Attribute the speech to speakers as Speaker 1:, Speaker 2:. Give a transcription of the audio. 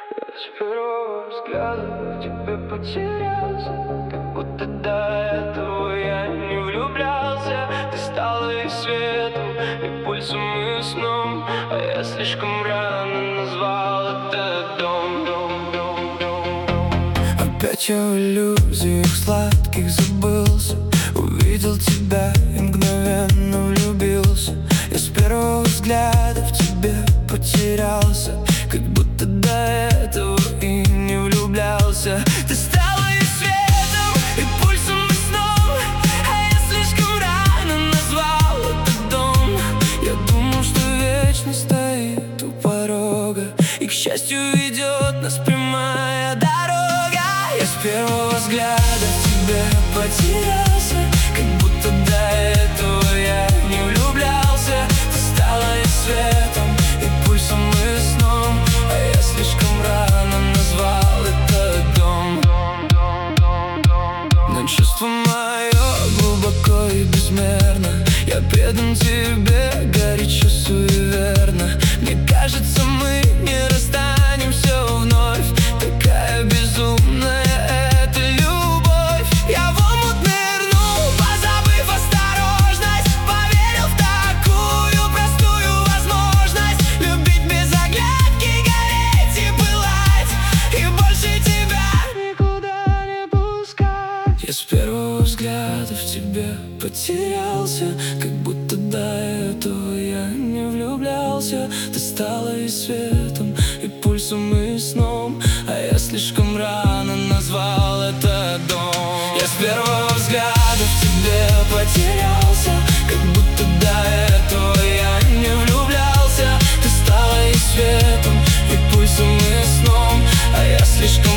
Speaker 1: С первого взгляда в тебе потерялся, как будто до этого я не влюблялся. Ты стала и светом, и пульсом, и сном, а я слишком рано назвал это дом. Опять я в иллюзиях сладких забылся, увидел тебя и мгновенно влюбился. Я с первого взгляда в тебе потерялся, как будто до этого и не влюблялся. Ты стала и светом, и пульсом, и сном, а я слишком рано назвал этот дом. Я думал, что вечность стоит у порога, и, к счастью, ведет нас прямая дорога. Я с первого взгляда в тебе потерялся, как будто до этого я не влюблялся. Ты стала и светом, и пульсом, и сном, а я слишком рано назвал это дом. Но чувство мое глубоко и безмерно, я предан тебе горячо, суеверно. Мне кажется, мы не расстанемся вновь, такая безумная эта любовь. Я в омут нырнул, позабыв осторожность, поверил в такую простую возможность любить без оглядки, гореть и пылать, и больше тебя никуда не пускать. Я с первого взгляда в тебе потерялся, как будто до этого я не влюблялся. Ты стала и светом, и пульсом, и сном, а я слишком рано назвал это дом. Я с первого взгляда в тебе потерялся, как будто до этого я не влюблялся. Ты стала и светом, и пульсом, и сном, а я слишком